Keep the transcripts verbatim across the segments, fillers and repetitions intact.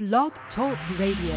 Blog Talk Radio.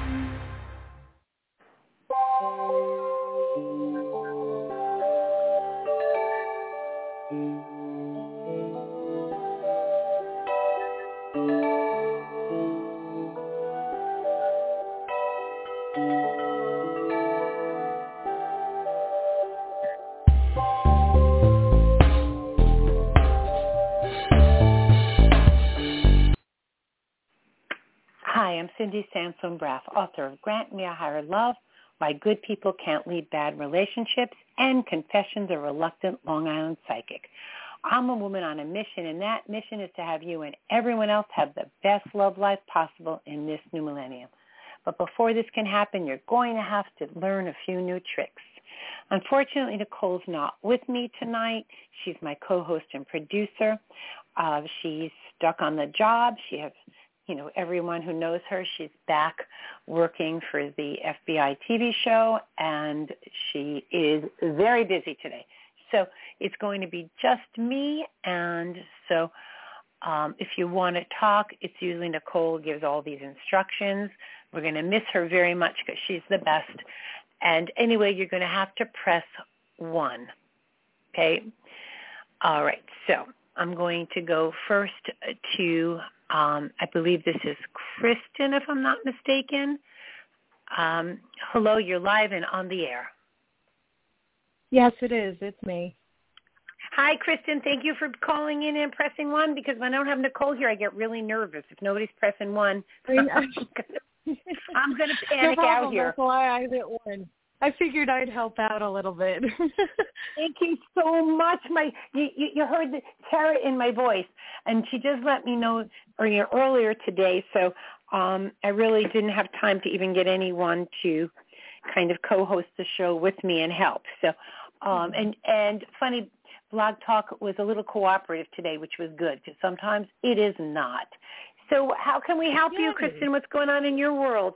Hi, I'm Cindy Sansone Braff, author of Grant Me a Higher Love, Why Good People Can't Lead Bad Relationships, and Confessions of a Reluctant Long Island Psychic. I'm a woman on a mission, and that mission is to have you and everyone else have the best love life possible in this new millennium. But before this can happen, you're going to have to learn a few new tricks. Unfortunately, Nicole's not with me tonight. She's my co-host and producer. Uh, she's stuck on the job. She has You know, everyone who knows her, she's back working for the F B I T V show, and she is very busy today. So it's going to be just me, and so um, if you want to talk, it's usually Nicole who gives all these instructions. We're going to miss her very much because she's the best. And anyway, you're going to have to press one, okay? All right, so I'm going to go first to... Um, I believe this is Kristen, if I'm not mistaken. Um, hello, you're live and on the air. Yes, it is. It's me. Hi, Kristen. Thank you for calling in and pressing one, because when I don't have Nicole here, I get really nervous. If nobody's pressing one, I'm going to panic no problem. out here. That's why I hit one. I figured I'd help out a little bit. Thank you so much. My you, you, you heard the terror in my voice, and she just let me know or, you know, earlier today, so um, I really didn't have time to even get anyone to kind of co-host the show with me and help. So, um, and, and funny, Blog Talk was a little cooperative today, which was good, because sometimes it is not. So how can we help Yay. you, Kristen? What's going on in your world?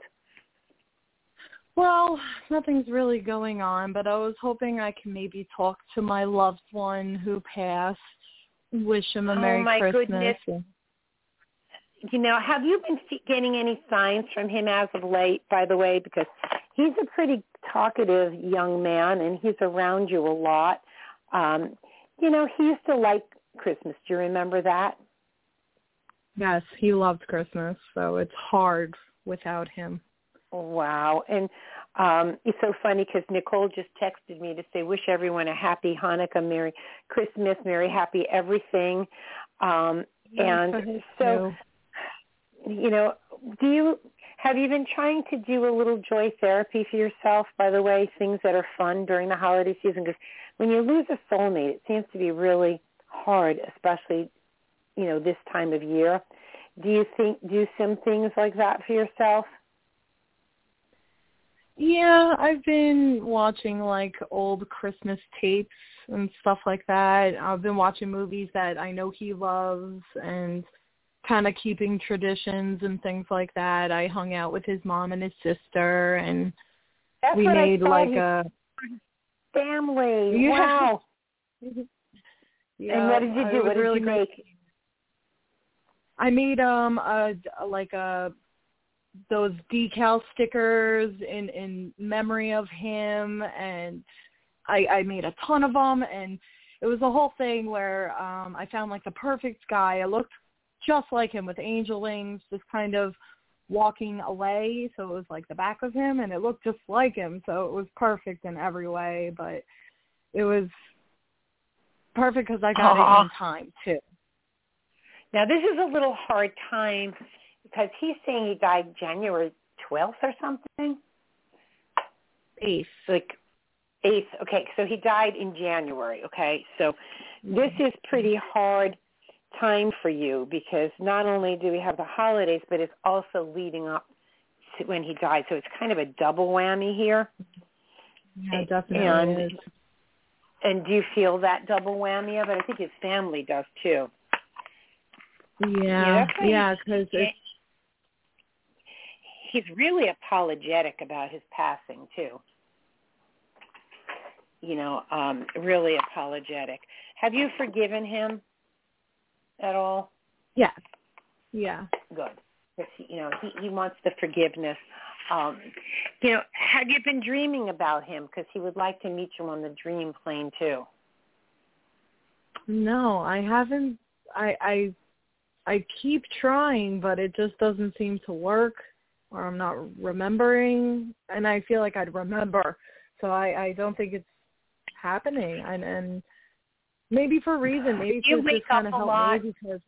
Well, nothing's really going on, but I was hoping I can maybe talk to my loved one who passed, wish him a Merry oh my Christmas. Goodness. You know, have you been getting any signs from him as of late, by the way? Because he's a pretty talkative young man, and he's around you a lot. Um, you know, he used to like Christmas. Do you remember that? Yes, he loved Christmas, so it's hard without him. Wow. And um, it's so funny because Nicole just texted me to say, wish everyone a happy Hanukkah, Merry Christmas, Merry Happy Everything. Um, Yes, and so, you know, do you, have you been trying to do a little joy therapy for yourself, by the way, things that are fun during the holiday season? Because when you lose a soulmate, it seems to be really hard, especially, you know, this time of year. Do you think, do some things like that for yourself? Yeah, I've been watching, like, old Christmas tapes and stuff like that. I've been watching movies that I know he loves and kind of keeping traditions and things like that. I hung out with his mom and his sister, and That's we what made, I like, he, a... family. Yeah. Wow. Yeah, and what did you do? What did really you great. make? I made, um, a, like, a... those decal stickers in, in memory of him, and I, I made a ton of them, and it was a whole thing where um, I found, like, the perfect guy. I looked just like him with angel wings, just kind of walking away, so it was like the back of him, and it looked just like him, so it was perfect in every way, but it was perfect because I got Aww. it in time, too. Now, this is a little hard time, because he's saying he died January twelfth or something? eighth. Like eighth. Okay, so he died in January, okay? So this is pretty hard time for you, because not only do we have the holidays, but it's also leading up to when he died. So it's kind of a double whammy here. Yeah, definitely and, is. And do you feel that double whammy of it? I think his family does, too. Yeah, yeah, because yeah, it's... He's really apologetic about his passing, too. You know, um, really apologetic. Have you forgiven him at all? Yeah. Yeah. Good. because, you know, he, he wants the forgiveness. Um, you know, have you been dreaming about him? Because he would like to meet you on the dream plane, too. No, I haven't. I, I, I keep trying, but it just doesn't seem to work, or I'm not remembering, and I feel like I'd remember. So I, I don't think it's happening. And, and maybe for a reason, maybe you to wake just kind up of a help lot. me because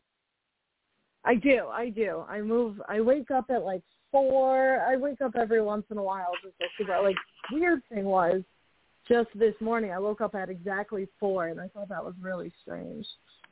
I do, I do. I move, I wake up at like four. I wake up every once in a while just to figure out, like, weird thing was, just this morning, I woke up at exactly four, and I thought that was really strange.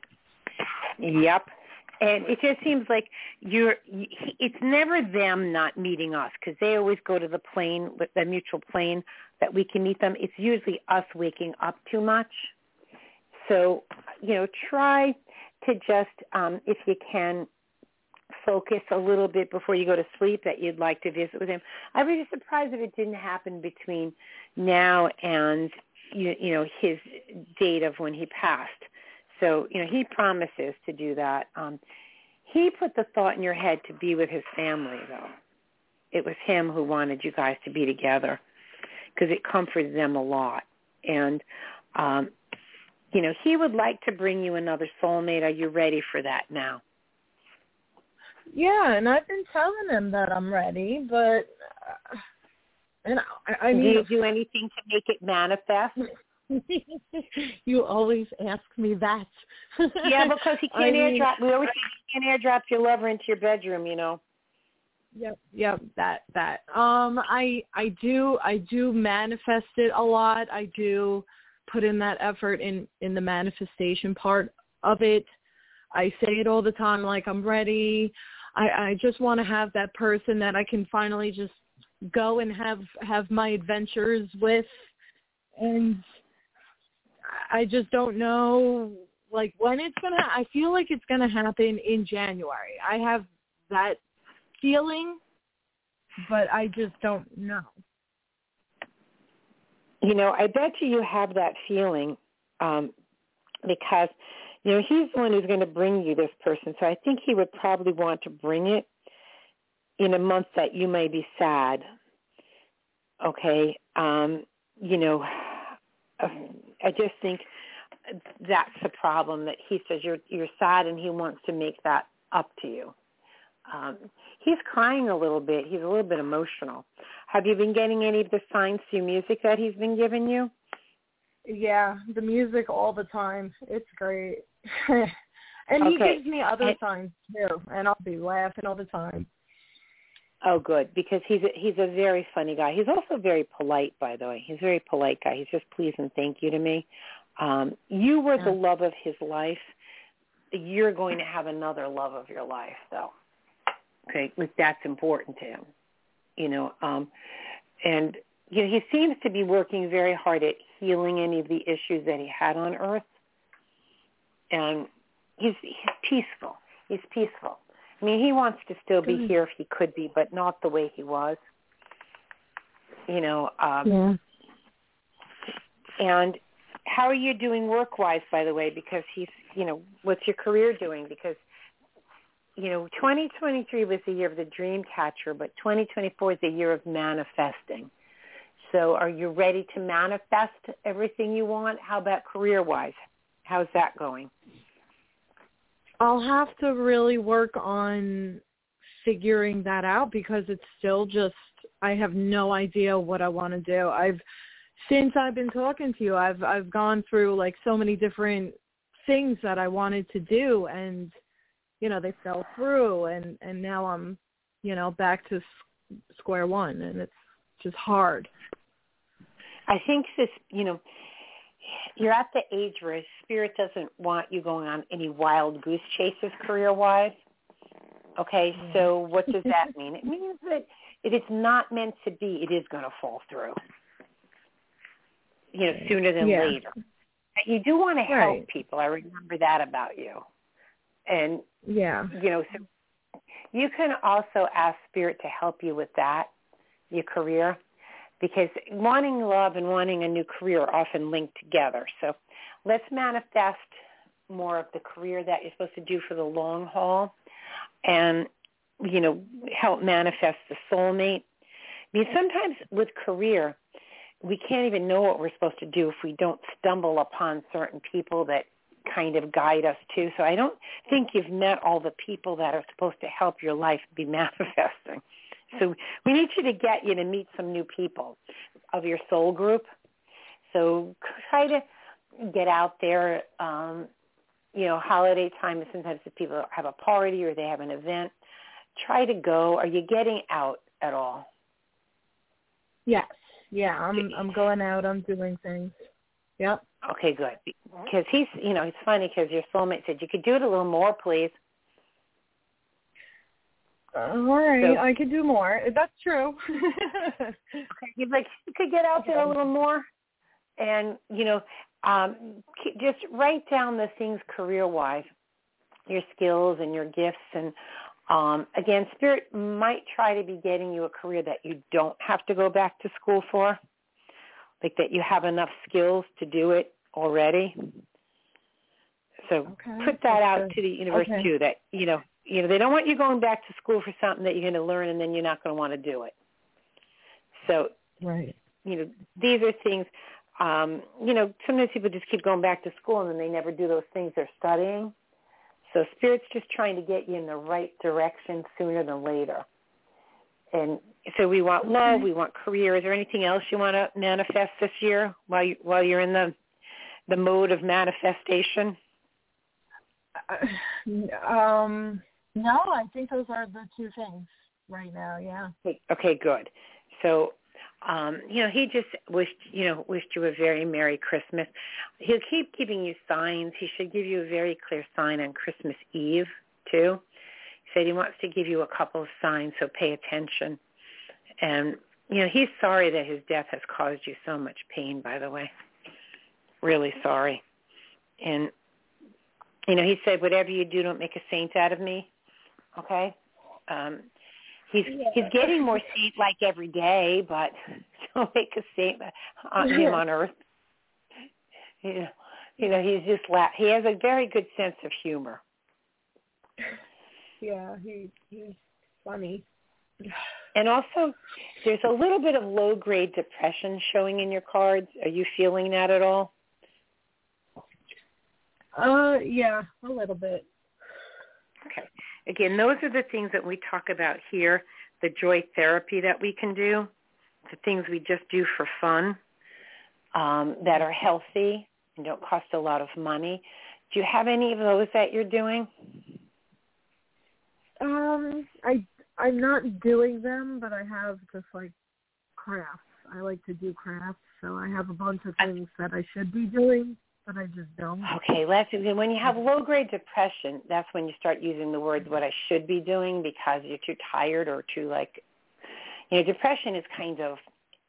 Yep. And it just seems like you're, it's never them not meeting us because they always go to the plane, the mutual plane that we can meet them. It's usually us waking up too much. So, you know, try to just, um, if you can, focus a little bit before you go to sleep that you'd like to visit with him. I'd be surprised if it didn't happen between now and, you, you know, his date of when he passed. So, you know, he promises to do that. Um, he put the thought in your head to be with his family, though. It was him who wanted you guys to be together because it comforted them a lot. And, um, you know, he would like to bring you another soulmate. Are you ready for that now? Yeah, and I've been telling him that I'm ready, but uh, and I, I mean, do you do anything to make it manifest? You always ask me that. Yeah, because he can't I mean, airdrop. We always say you can't airdrop your lover into your bedroom, you know. Yep, yep, that that. Um, I I do I do manifest it a lot. I do put in that effort in in the manifestation part of it. I say it all the time, like I'm ready. I, I just want to have that person that I can finally just go and have have my adventures with, and I just don't know like when it's gonna. I feel like it's gonna happen in January. I have that feeling, but I just don't know. You know, I bet you you have that feeling um, because, you know, he's the one who's going to bring you this person. So I think he would probably want to bring it in a month that you may be sad. Okay. Um, you know, I just think that's the problem, that he says you're you're sad and he wants to make that up to you. Um, he's crying a little bit. He's a little bit emotional. Have you been getting any of the signs through music that he's been giving you? Yeah, the music all the time. It's great. And okay. he gives me other and, signs too, and I'll be laughing all the time. Oh, good, because he's a, he's a very funny guy. He's also very polite, by the way. He's a very polite guy. He's just please and thank you to me. Um, you were yeah. the love of his life. You're going to have another love of your life, though. Okay, that's important to him, you know. Um, and you know, he seems to be working very hard at healing any of the issues that he had on Earth. And he's, he's peaceful. He's peaceful. I mean, he wants to still be Good. here if he could be, but not the way he was. You know. Um, yeah. And how are you doing work-wise, by the way? Because he's, you know, what's your career doing? Because, you know, twenty twenty-three was the year of the dream catcher, but twenty twenty-four is the year of manifesting. So are you ready to manifest everything you want? How about career-wise? How's that going? I'll have to really work on figuring that out because it's still just, I have no idea what I want to do. I've, since I've been talking to you, I've, I've gone through like so many different things that I wanted to do, and, you know, they fell through, and, and now I'm, you know, back to square one, and it's just hard. I think this, you know, you're at the age where Spirit doesn't want you going on any wild goose chases career-wise. Okay, mm-hmm. So what does that mean? It means that if it's not meant to be, it is going to fall through, you know, sooner than yeah. later. You do want to help right. people. I remember that about you. And, yeah, you know, so you can also ask Spirit to help you with that, your career, because wanting love and wanting a new career are often linked together. So let's manifest more of the career that you're supposed to do for the long haul. And you know, help manifest the soulmate. I mean, sometimes with career, we can't even know what we're supposed to do if we don't stumble upon certain people that kind of guide us too. So I don't think you've met all the people that are supposed to help your life be manifesting. So we need you to get you to meet some new people of your soul group. So try to get out there, um, you know, holiday time. Sometimes if people have a party or they have an event, try to go. Are you getting out at all? Yes. Yeah, I'm I'm going out. I'm doing things. Yep. Okay, good. Because he's, you know, it's funny because your soulmate said you could do it a little more, please. Uh, all right, so, I could do more. That's true. Okay, he's like, you could get out there a little more, and you know, um, just write down the things career-wise, your skills and your gifts, and um, again, Spirit might try to be getting you a career that you don't have to go back to school for, like that you have enough skills to do it already. So okay, put that out good. to the universe okay. too. That you know, you know, they don't want you going back to school for something that you're going to learn and then you're not going to want to do it. So, right. you know, these are things. Um, you know, sometimes people just keep going back to school and then they never do those things they're studying. So Spirit's just trying to get you in the right direction sooner than later. And so we want love, we want career. Is there anything else you want to manifest this year while you, while you're in the the mode of manifestation? Uh, um, no, I think those are the two things right now. Yeah. Okay, good. So, um, you know, he just wished, you know, wished you a very Merry Christmas. He'll keep giving you signs. He should give you a very clear sign on Christmas Eve, too. He said he wants to give you a couple of signs, so pay attention. And, you know, he's sorry that his death has caused you so much pain, by the way. Really sorry. And, you know, he said, whatever you do, don't make a saint out of me, okay? Um He's yeah. he's getting more saint-like every day, but don't make a saint on him on earth. You know, you know, he's just la- he has a very good sense of humor. Yeah, he he's funny. And also, there's a little bit of low-grade depression showing in your cards. Are you feeling that at all? Uh, yeah, a little bit. Okay. Again, those are the things that we talk about here, the joy therapy that we can do, the things we just do for fun, um, that are healthy and don't cost a lot of money. Do you have any of those that you're doing? Um, I, I'm not doing them, but I have just like crafts. I like to do crafts, so I have a bunch of things that I should be doing, but I just don't. Okay, let's, when you have low-grade depression, that's when you start using the words what I should be doing because you're too tired or too, like, you know, depression is kind of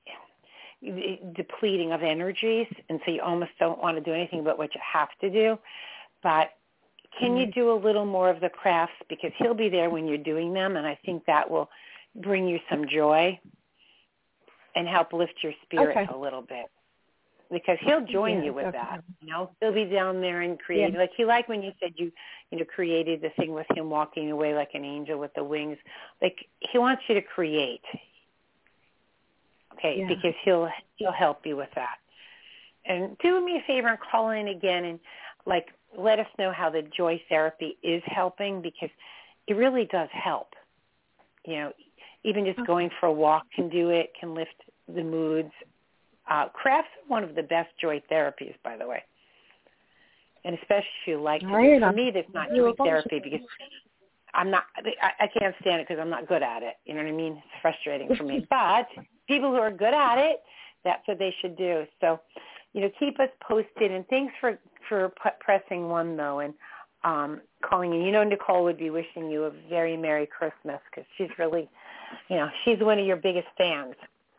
depleting of energies, and so you almost don't want to do anything but what you have to do. But can you do a little more of the crafts because he'll be there when you're doing them, and I think that will bring you some joy and help lift your spirits okay. a little bit. Because he'll join yeah, you with definitely. that, you know. He'll be down there and create. Yeah. Like he liked when you said you, you know, created the thing with him walking away like an angel with the wings. Like he wants you to create. Okay, yeah. because he'll he'll help you with that. And do me a favor and call in again and like let us know how the joy therapy is helping because it really does help. You know, even just okay. going for a walk can do it. Can lift the moods. Uh, crafts are one of the best joy therapies, by the way, and especially if you like to do. For me, that's not joy therapy because I'm not. I, I can't stand it because I'm not good at it. You know what I mean? It's frustrating for me. But people who are good at it, that's what they should do. So, you know, keep us posted. And thanks for for p- pressing one though and um, calling in. You know, Nicole would be wishing you a very Merry Christmas because she's really, you know, she's one of your biggest fans.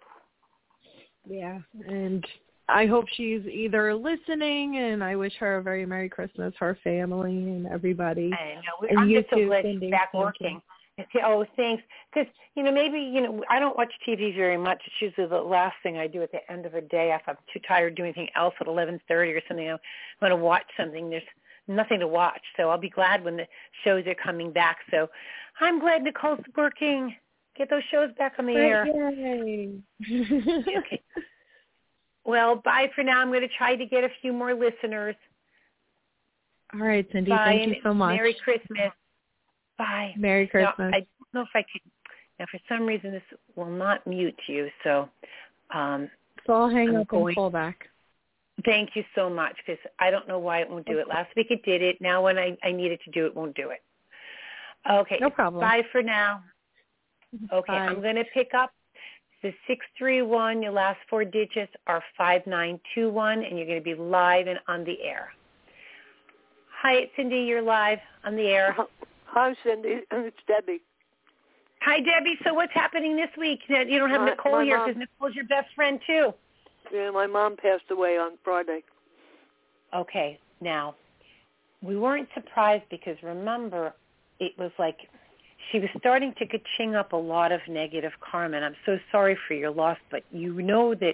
Yeah, and I hope she's either listening, and I wish her a very Merry Christmas, her family, and everybody. I know. And I'm you just so too, glad Cindy. she's back working. Oh, thanks. Because, you know, maybe, you know, I don't watch T V very much. It's usually the last thing I do at the end of a day. If I'm too tired to do anything else at eleven thirty or something, I'm going to watch something. There's nothing to watch. So I'll be glad when the shows are coming back. So I'm glad Nicole's working. Get those shows back on the air. Yay. Okay. Well, bye for now. I'm going to try to get a few more listeners. All right, Cindy. Bye, Thank you so much. Merry Christmas. Bye. Merry Christmas. Now, I don't know if I can. Now, for some reason, this will not mute you, so. Um, so I'll hang I'm up going, and call back. Thank you so much, because I don't know why it won't do it. Last week it did it. Now when I, I need it to do it, it won't do it. Okay. No problem. Bye for now. Okay, Bye. I'm going to pick up the six three one. Your last four digits are five nine two one, and you're going to be live and on the air. Hi, it's Cindy. You're live on the air. Hi, Cindy. It's Debbie. Hi, Debbie. So what's happening this week? You don't have my, Nicole my here mom, because Nicole's your best friend, too. Yeah, my mom passed away on Friday. Okay, now, we weren't surprised because, remember, it was like she was starting to ka-ching up a lot of negative karma, and I'm so sorry for your loss, but you know that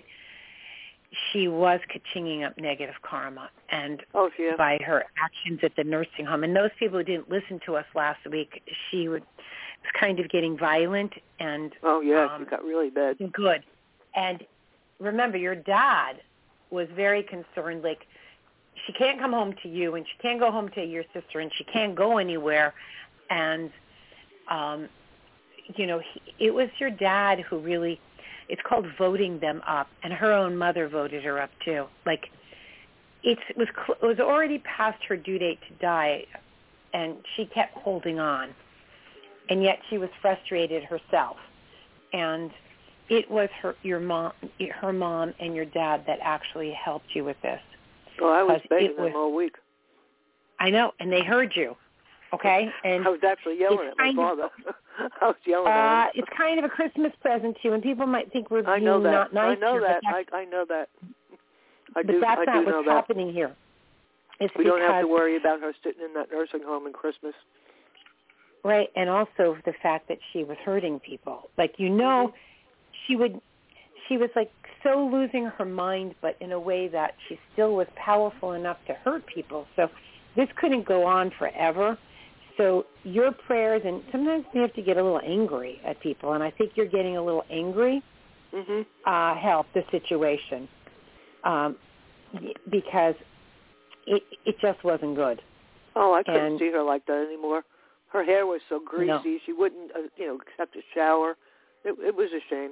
she was ka-chinging up negative karma, and oh, yeah. by her actions at the nursing home. And those people who didn't listen to us last week, she would, was kind of getting violent. and Oh, yeah, um, she got really bad. Good. And remember, your dad was very concerned, like, she can't come home to you, and she can't go home to your sister, and she can't go anywhere. And, um, you know, he, it was your dad who really, it's called voting them up, and her own mother voted her up too. Like, it's, it was it was already past her due date to die, and she kept holding on, and yet she was frustrated herself. And it was her your mom, her mom, and your dad that actually helped you with this. Well, I was begging was, them all week. I know, and they heard you, okay? And I was actually yelling at my father. Of, I was yelling uh, at him. It's kind of a Christmas present to you, and people might think we're I being know that. not nice I know here, that. But I, I know that. I but do, that's I not do what's know that. happening here. It's we because, don't have to worry about her sitting in that nursing home in Christmas. Right, and also the fact that she was hurting people. Like, you know, mm-hmm. she would, she was like so losing her mind, but in a way that she still was powerful enough to hurt people. So this couldn't go on forever. So your prayers, and sometimes we have to get a little angry at people, and I think you're getting a little angry, mm-hmm. uh, help the situation, um, because it it just wasn't good. Oh, I couldn't and, see her like that anymore. Her hair was so greasy. No. She wouldn't, uh, you know, accept a shower. It, it was a shame.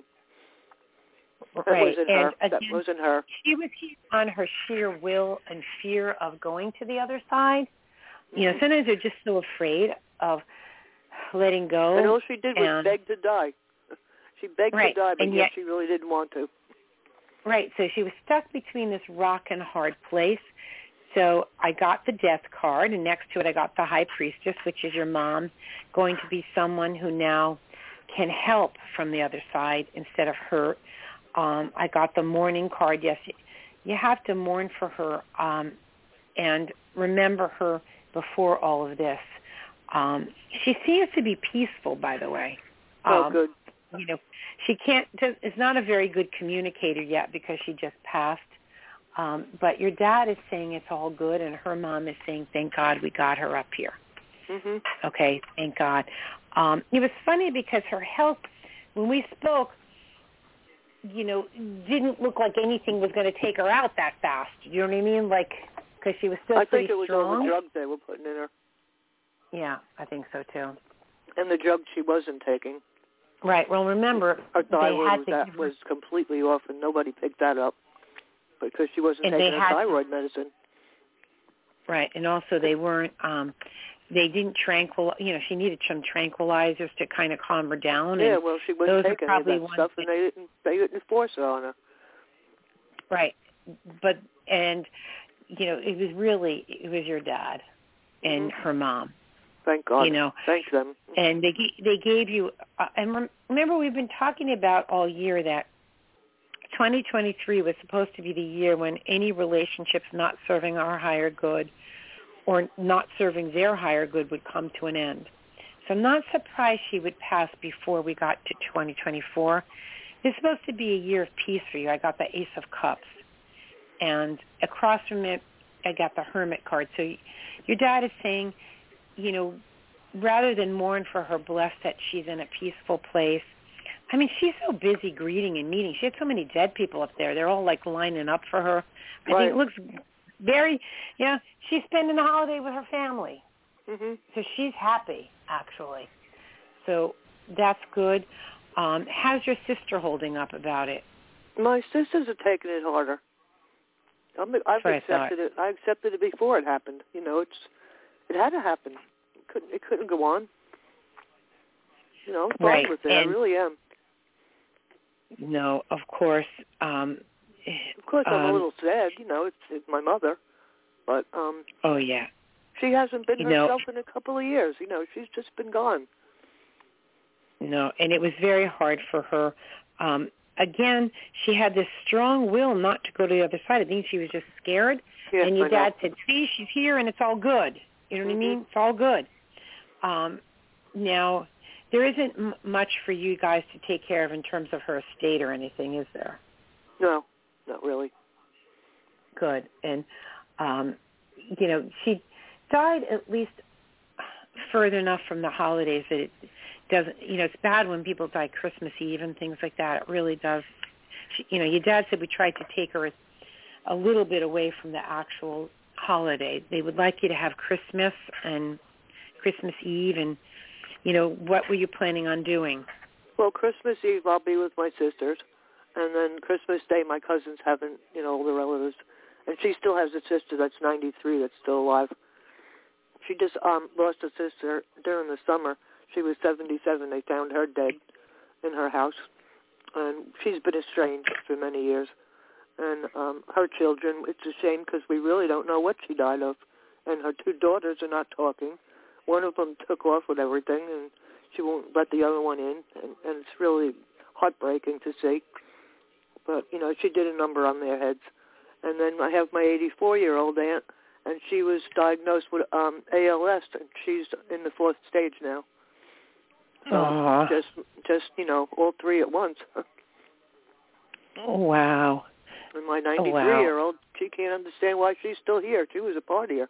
That right. wasn't and her. Again, that wasn't her. She was on her sheer will and fear of going to the other side. Mm-hmm. You know, sometimes they're just so afraid of letting go. And all she did was and, beg to die. She begged right. to die, but and yet, yet she really didn't want to. Right. So she was stuck between this rock and hard place. So I got the death card, and next to it I got the high priestess, which is your mom, going to be someone who now can help from the other side instead of hurt. Um, I got the mourning card. Yes, you have to mourn for her um, and remember her before all of this. Um, she seems to be peaceful, by the way. Um, oh, good. You know, she can't. Is not a very good communicator yet because she just passed. Um, but your dad is saying it's all good, and her mom is saying, thank God we got her up here. Mm-hmm. Okay, thank God. Um, it was funny because her health, when we spoke, you know, didn't look like anything was going to take her out that fast. You know what I mean? Like, because she was still I pretty think it was strong. all the drugs they were putting in her. Yeah, I think so, too. And the drugs she wasn't taking. Right. Well, remember, her thyroid they had was, to that give was completely off, and nobody picked that up because she wasn't and taking her thyroid to, medicine. Right, and also they weren't, um, they didn't tranquilize, you know, she needed some tranquilizers to kind of calm her down. Yeah, and well, she wasn't those taking are any of that stuff, that, and they didn't, they didn't force it on her. Right, but, and, you know, it was really, it was your dad and mm-hmm. her mom. Thank God. You know, thank them. And they they gave you, uh, and remember we've been talking about all year that twenty twenty-three was supposed to be the year when any relationships not serving our higher good or not serving their higher good would come to an end. So I'm not surprised she would pass before we got to twenty twenty-four. It's supposed to be a year of peace for you. I got the Ace of Cups. And across from it, I got the Hermit card. So your dad is saying, you know, rather than mourn for her, blessed that she's in a peaceful place. I mean, she's so busy greeting and meeting. She had so many dead people up there. They're all, like, lining up for her. I right. think it looks very, you know, she's spending the holiday with her family. Mm-hmm. So she's happy, actually. So that's good. Um, how's your sister holding up about it? My sisters are taking it harder. I'm, I've accepted it. I accepted it before it happened. You know, it's it had to happen. It couldn't. It couldn't go on. You know, I'm fine right. with it. And I really am. No, of course. Um, of course, I'm um, a little sad. You know, it's, it's my mother, but um, oh yeah, she hasn't been you herself know, in a couple of years. You know, she's just been gone. No, and it was very hard for her. Um, again, she had this strong will not to go to the other side. I think she was just scared. Yes, and your I dad know. said, see, she's here and it's all good. You know what mm-hmm. I mean? It's all good. Um, now, there isn't m- much for you guys to take care of in terms of her estate or anything, is there? No, not really. Good. And, um, you know, she died at least further enough from the holidays that it doesn't, you know, it's bad when people die Christmas Eve and things like that. It really does. She, you know, your dad said we tried to take her a, a little bit away from the actual holiday. They would like you to have Christmas and Christmas Eve, and, you know, what were you planning on doing? Well, Christmas Eve I'll be with my sisters, and then Christmas Day my cousins having, you know, all the relatives, and she still has a sister that's ninety-three that's still alive. She just um lost a sister during the summer. She was seventy-seven. They found her dead in her house, and she's been estranged for many years. And um, her children, it's a shame because we really don't know what she died of. And her two daughters are not talking. One of them took off with everything, and she won't let the other one in. And, and it's really heartbreaking to see. But, you know, she did a number on their heads. And then I have my eighty-four-year-old aunt, and she was diagnosed with um, A L S, and she's in the fourth stage now. So Aww. just, just you know, all three at once. Oh, wow. And my ninety-three-year-old, she can't understand why she's still here. She was a partier.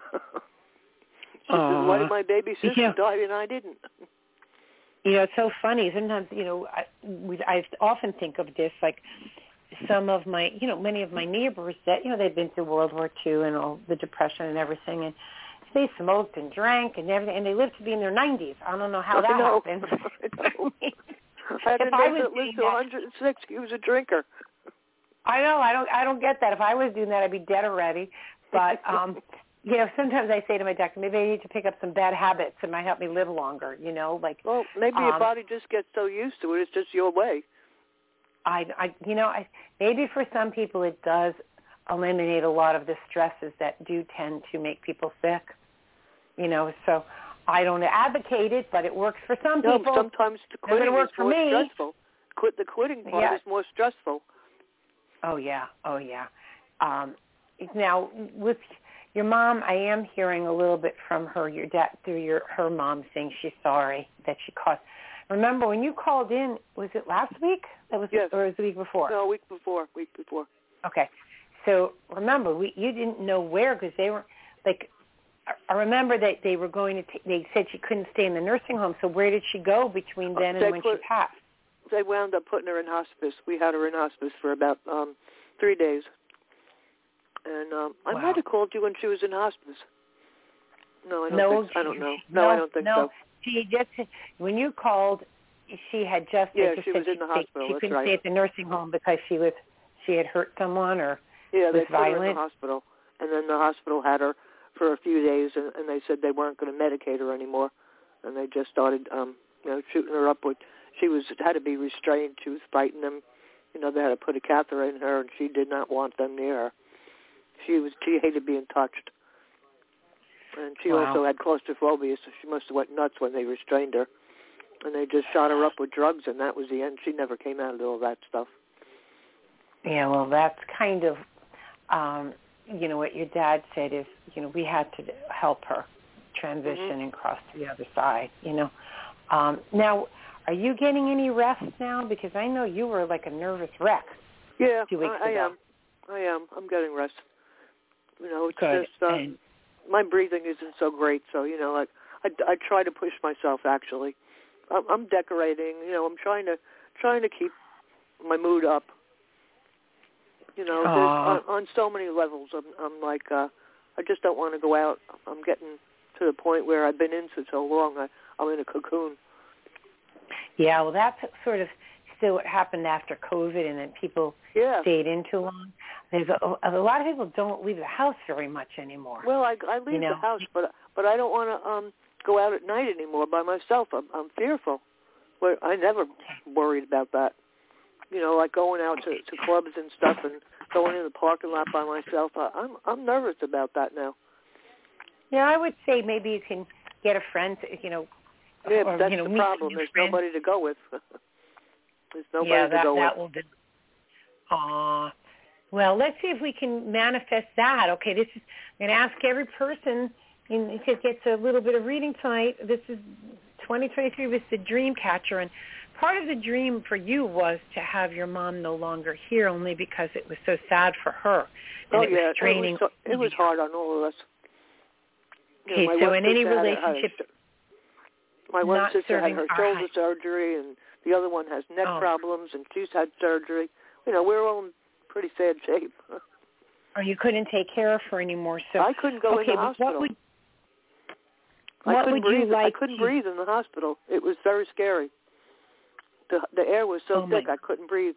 She says, why did my baby sister yeah. die and I didn't? You know, it's so funny. Sometimes, you know, I, we, I often think of this, like some of my, you know, many of my neighbors that, you know, they've been through World War Two and all the Depression and everything, and they smoked and drank and everything, and they lived to be in their nineties. I don't know how that I know. happened. I know. I had a If I neighbor was that lived to that, one hundred six. He was a drinker. I know. I don't. I don't get that. If I was doing that, I'd be dead already. But um, you know, sometimes I say to my doctor, maybe I need to pick up some bad habits. It might help me live longer. You know, like well, maybe um, your body just gets so used to it. It's just your way. I, I, you know, I maybe for some people it does eliminate a lot of the stresses that do tend to make people sick. You know, so I don't advocate it, but it works for some no, people. Sometimes the quitting is work for more me. stressful. Quit the quitting part yeah. is more stressful. Oh yeah, oh yeah. Um, now with your mom, I am hearing a little bit from her, your dad, through your her mom saying she's sorry that she caused. Remember when you called in? Was it last week? That was, yes. Or was it the week before? No, week before. Week before. Okay, so remember, we you didn't know where because they were like. I remember that they were going to. T- they said she couldn't stay in the nursing home. So where did she go between then and they when put, she passed? They wound up putting her in hospice. We had her in hospice for about um, three days. And um, I Wow. might have called you when she was in hospice. No, I don't no, think so. I don't know. No, no, I don't think no. so. She just when you called, she had just. Yeah, they just she said was in she, the hospital. She That's couldn't right. stay at the nursing home because she was she had hurt someone or yeah, was they put violent. her in the hospital, and then the hospital had her for a few days, and, and they said they weren't going to medicate her anymore, and they just started, um, you know, shooting her up with. She was had to be restrained. She was fighting them. You know, they had to put a catheter in her, and she did not want them near her. She was she hated being touched, and she Wow. also had claustrophobia, so she must have went nuts when they restrained her, and they just shot her up with drugs, and that was the end. She never came out of all that stuff. Yeah, well, that's kind of, um, you know, what your dad said is, you know, we had to help her transition mm-hmm. and cross to the other side, you know. Um, now, are you getting any rest now? Because I know you were like a nervous wreck. Yeah, two weeks I, I ago. am. I am. I'm getting rest. You know, it's Good. just uh, and, my breathing isn't so great, so you know, like I, I try to push myself. Actually, I'm, I'm decorating. You know, I'm trying to trying to keep my mood up. You know, on, on so many levels. I'm, I'm like, uh, I just don't want to go out. I'm getting to the point where I've been in for so long. I, I'm in a cocoon. Yeah, well, that's sort of still what happened after COVID, and then people yeah. stayed in too long. There's a, a lot of people don't leave the house very much anymore. Well, I, I leave you know? the house, but but I don't want to um, go out at night anymore by myself. I'm, I'm fearful. Where I never worried about that. You know, like going out to, to clubs and stuff, and going in the parking lot by myself. I, I'm I'm nervous about that now. Yeah, I would say maybe you can get a friend. To, you know. Yeah, or, that's you know, the problem. There's friends. nobody to go with. There's nobody yeah, that, to go that with. Will do. Aw. Well, let's see if we can manifest that. Okay, this is, I'm going to ask every person, and if it gets a little bit of reading tonight, this is twenty twenty-three was the dream catcher, and part of the dream for you was to have your mom no longer here, only because it was so sad for her. And oh, it yeah, was straining. It was, so, it was hard on all of us. You okay, know, so in any relationship, my one not sister had her shoulder high. surgery, and the other one has neck oh. problems, and she's had surgery. You know, we're all in pretty sad shape. Or you couldn't take care of her anymore. So I couldn't go okay, in the hospital. What would, I what couldn't would breathe. you like I couldn't to... breathe in the hospital. It was very scary. The the air was so oh thick my. I couldn't breathe.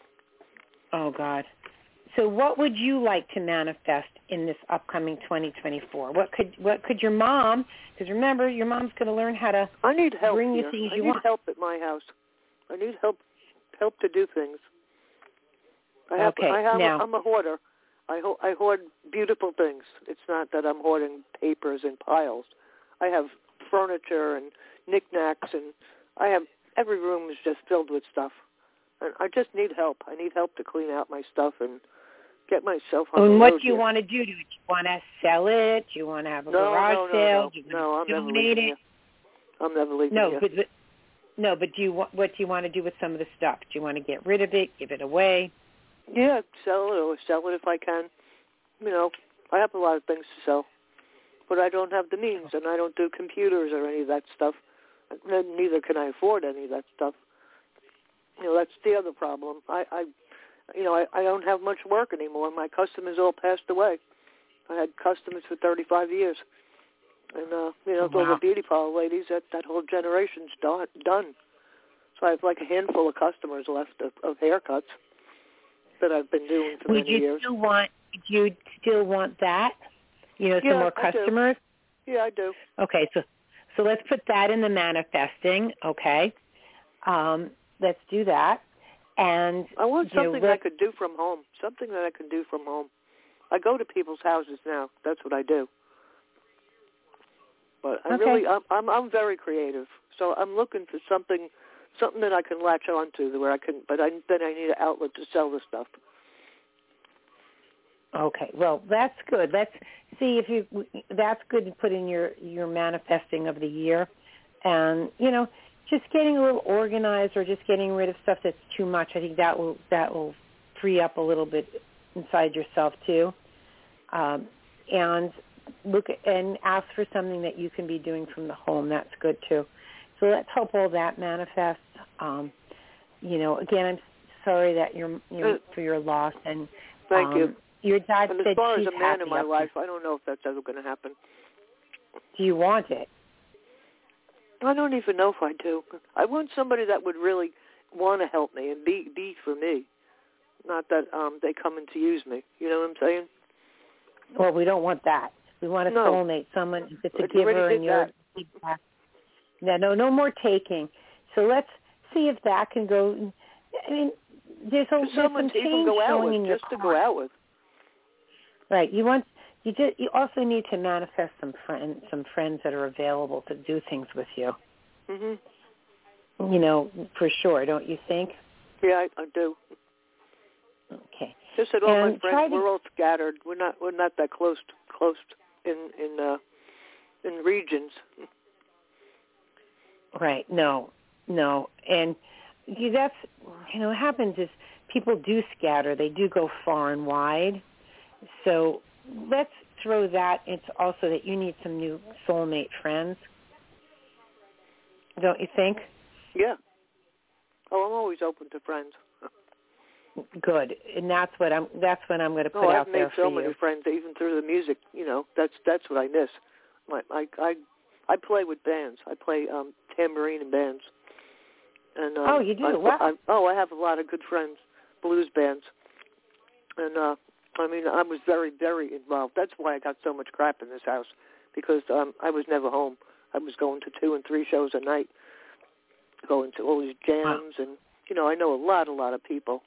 Oh, God. So what would you like to manifest in this upcoming twenty twenty-four? What could what could your mom, because remember, your mom's going to learn how to I need help bring you here. things I you need want. help at my house. I need help help to do things. I have, okay, I have now. A, I'm a hoarder. I, ho- I hoard beautiful things. It's not that I'm hoarding papers and piles. I have furniture and knickknacks, and I have every room is just filled with stuff. And I just need help. I need help to clean out my stuff and get myself on and the what road do you here. want to do? Do you want to sell it? Do you want to have a no, garage no, no, sale? No, do you no, want I'm to never donate leaving it? here. I'm never leaving No, here. but, but no, but do you want, what do you want to do with some of the stuff? Do you want to get rid of it, give it away? Yeah, sell it or sell it if I can. You know, I have a lot of things to sell, but I don't have the means, and I don't do computers or any of that stuff. Neither can I afford any of that stuff. You know, that's the other problem. I, I you know, I, I don't have much work anymore. My customers all passed away. I had customers for thirty-five years. And, uh, you know, Oh, with all wow. the beauty parlor ladies, that, that whole generation's done, done. So I have like a handful of customers left of, of haircuts that I've been doing for Would many you years. still want, do you still want that? You know, some Yeah, more I do. customers? Yeah, I do. Okay, so so let's put that in the manifesting, okay? Um, let's do that. And I want you know, something that I could do from home, something that I can do from home. I go to people's houses now. That's what I do. But I okay. really, I'm, I'm, I'm very creative. So I'm looking for something, something that I can latch onto, where I can. But I, then I need an outlet to sell the stuff. Okay, well, that's good. Let's see if you. That's good to put in your your manifesting of the year, and you know, just getting a little organized or just getting rid of stuff that's too much. I think that will that will free up a little bit inside yourself too, um, and look and ask for something that you can be doing from the home. That's good too. So let's hope all that manifests. Um, you know, again, I'm sorry that you're, you're for your loss, and thank um, you. Your dad and said as far she's as a man happy in my up life, here. I don't know if that's ever going to happen. Do you want it? I don't even know if I do. I want somebody that would really want to help me and be be for me, not that um, they come in to use me. You know what I'm saying? Well, we don't want that. We want a No. soulmate, someone if it's a I already giver did and you're that. no, no, no more taking. So let's see if that can go. I mean, there's, a, there's someone some to even change go out going with, in your just to car. go out with. Right. You want you just you also need to manifest some friends, some friends that are available to do things with you. Mhm. You know, for sure, don't you think? Yeah, I, I do. Okay. Just that all And my friends, to, we're all scattered. We're not we're not that close close in in uh, in regions. Right. No. No. And you, that's you know what happens is people do scatter. They do go far and wide. So let's throw that into also that you need some new soulmate friends. don't you think? Yeah. Oh, I'm always open to friends. Good, and that's what I'm. That's what I'm going to put oh, out I've there made so for many you. friends, even through the music. You know, that's that's what I miss. My, I I I play with bands. I play um, tambourine in bands. And um, oh, you do? I, Wow. I, oh, I have a lot of good friends, blues bands. And uh, I mean, I was very, very involved. That's why I got so much crap in this house, because um, I was never home. I was going to two and three shows a night, going to all these jams, wow. and you know, I know a lot, a lot of people.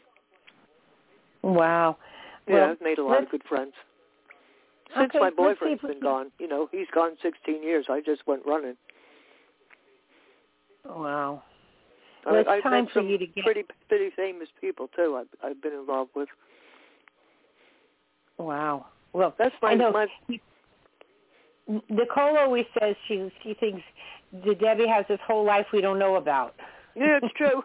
Wow. Yeah, well, I've made a lot of good friends. Since okay, my boyfriend's been can... gone, you know, he's gone sixteen years. I just went running. Wow. Well, it's I, I've time met for some you to get... pretty, pretty famous people too. I've, I've been involved with. Wow. Well, that's my. I know. My... Nicole always says she she thinks that Debbie has this whole life we don't know about. Yeah, it's true.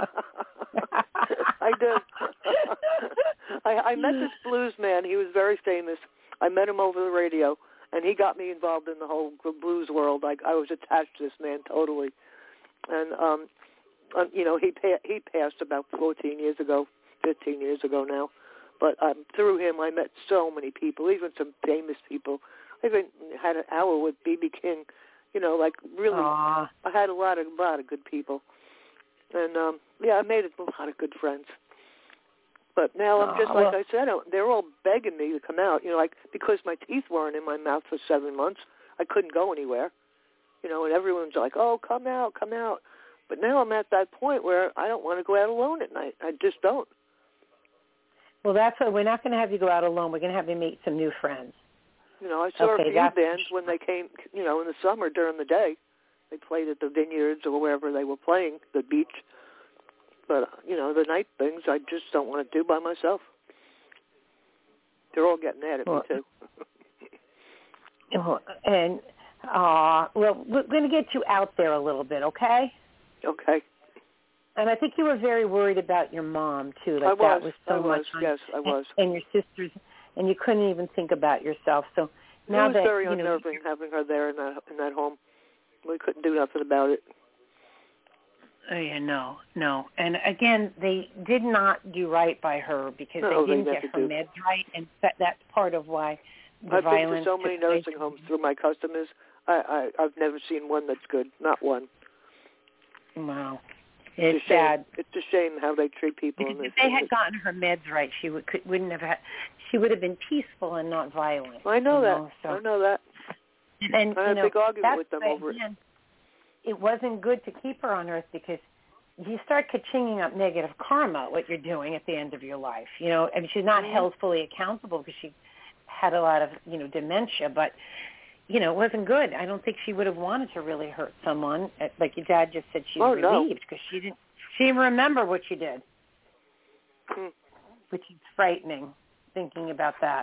I do. I, I met this blues man. He was very famous. I met him over the radio, and he got me involved in the whole blues world. Like I was attached to this man totally. And um, you know, he pa- he passed about fourteen years ago, fifteen years ago now. But um, through him, I met so many people, even some famous people. I even had an hour with B B King. You know, like really, Aww. I had a lot of a lot of good people. And, um, yeah, I made a lot of good friends. But now I'm just, uh, like well, I said, they're all begging me to come out, you know, like because my teeth weren't in my mouth for seven months. I couldn't go anywhere, you know, and everyone's like, oh, come out, come out. But now I'm at that point where I don't want to go out alone at night. I just don't. Well, that's why we're not going to have you go out alone. We're going to have you meet some new friends. You know, I saw okay, a few that's... bands when they came, you know, in the summer during the day. They played at the vineyards or wherever they were playing, the beach. But, you know, the night things I just don't want to do by myself. They're all getting mad at well, me, too. And, uh, well, we're going to get you out there a little bit, okay? Okay. And I think you were very worried about your mom, too. Like I was. That was so I was, much on, yes, I was. And, and your sisters, and you couldn't even think about yourself. So now it was that, very you know, unnerving having her there in that, in that home. We couldn't do nothing about it. Oh, yeah, no, no. And again, they did not do right by her because no, they didn't they get her do. meds right, and that, that's part of why the I've violence... been to so many nursing homes through my customers. I, I, I've never seen one that's good, not one. Wow. It's, It's a shame. sad. It's a shame how they treat people. Because in if this they had business. gotten her meds right, she would, could, wouldn't have had... She would have been peaceful and not violent. I know you that. Know, so. I know that. And, I had you a big know, argument with them over it. Again, it wasn't good to keep her on Earth because you start ka-chinging up negative karma, what you're doing at the end of your life. You know, I mean, she's not mm-hmm. held fully accountable because she had a lot of, you know, dementia, but, you know, it wasn't good. I don't think she would have wanted to really hurt someone. Like your dad just said, she's oh, relieved because no. she didn't, she didn't remember what she did, mm. which is frightening, thinking about that.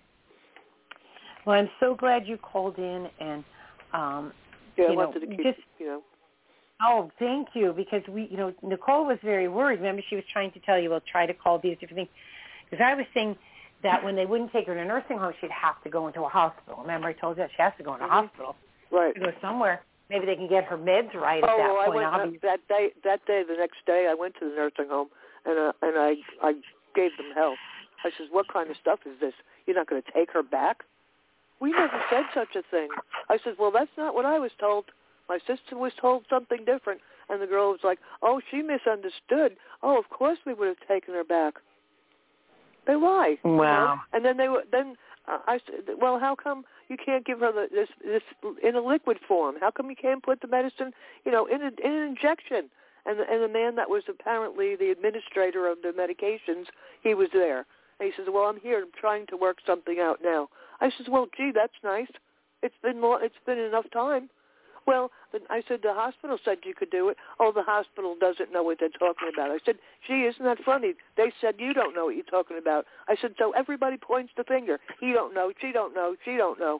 Well, I'm so glad you called in and, um, yeah, you I know, wanted to keep, just, you know. Oh, thank you, because we, you know, Nicole was very worried. Remember, she was trying to tell you, well, try to call these different things. Because I was saying that when they wouldn't take her to a nursing home, she'd have to go into a hospital. Remember, I told you that she has to go in a mm-hmm. hospital. Right. To go somewhere. Maybe they can get her meds right oh, at that well, point. I went, uh, that day, that day, the next day, I went to the nursing home, and uh, and I, I gave them hell. I says, what kind of stuff is this? You're not going to take her back? We never said such a thing. I said, well, that's not what I was told. My sister was told something different. And the girl was like, oh, she misunderstood. Oh, of course we would have taken her back. They lie. Wow. You know? And then they were, then uh, I said, well, how come you can't give her the, this this in a liquid form? How come you can't put the medicine, you know, in, a, in an injection? And the, and the man that was apparently the administrator of the medications, he was there. And he says, well, I'm here. I'm trying to work something out now. I says, well, gee, that's nice. It's been more, it's been enough time. Well, I said, the hospital said you could do it. Oh, the hospital doesn't know what they're talking about. I said, gee, isn't that funny? They said you don't know what you're talking about. I said, so everybody points the finger. He don't know, she don't know, she don't know.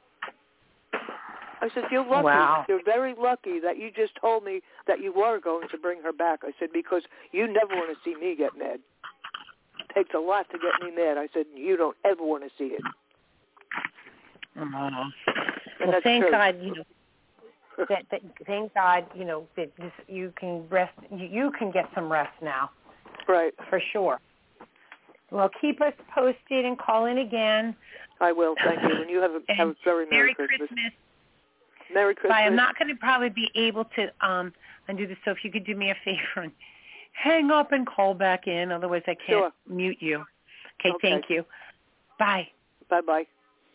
I said, you're lucky. Wow. You're very lucky that you just told me that you were going to bring her back. I said, because you never want to see me get mad. It takes a lot to get me mad. I said, you don't ever want to see it. Uh-huh. And Well, that's thank true. God, you know, that, that thank God, you know, that this, you can rest. You, you can get some rest now. Right. For sure. Well, keep us posted and call in again. I will. Thank you. And you have a, have a very Merry, Merry Christmas. Christmas. Merry Christmas. Bye. I'm not going to probably be able to um undo this, so if you could do me a favor and hang up and call back in. Otherwise, I can't sure. mute you. Okay, okay, thank you. Bye. Bye-bye.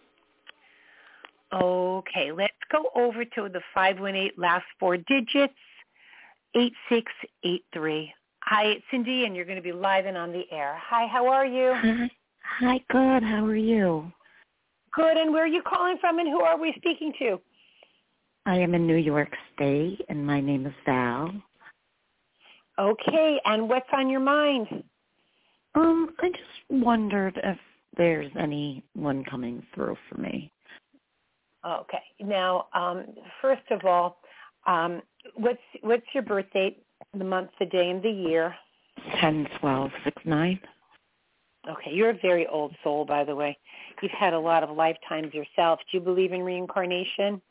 Okay, let's go over to the five one eight last four digits, eight six eight three. Hi, it's Cindy, and you're going to be live and on the air. Hi, how are you? Hi, Hi good. How are you? Good, and where are you calling from, and who are we speaking to? I am in New York State, and my name is Val. Okay, and what's on your mind? Um, I just wondered if there's anyone coming through for me. Okay. Now, um, first of all, um, what's what's your birth date, the month, the day, and the year? ten twelve six nine. Okay, you're a very old soul, by the way. You've had a lot of lifetimes yourself. Do you believe in reincarnation?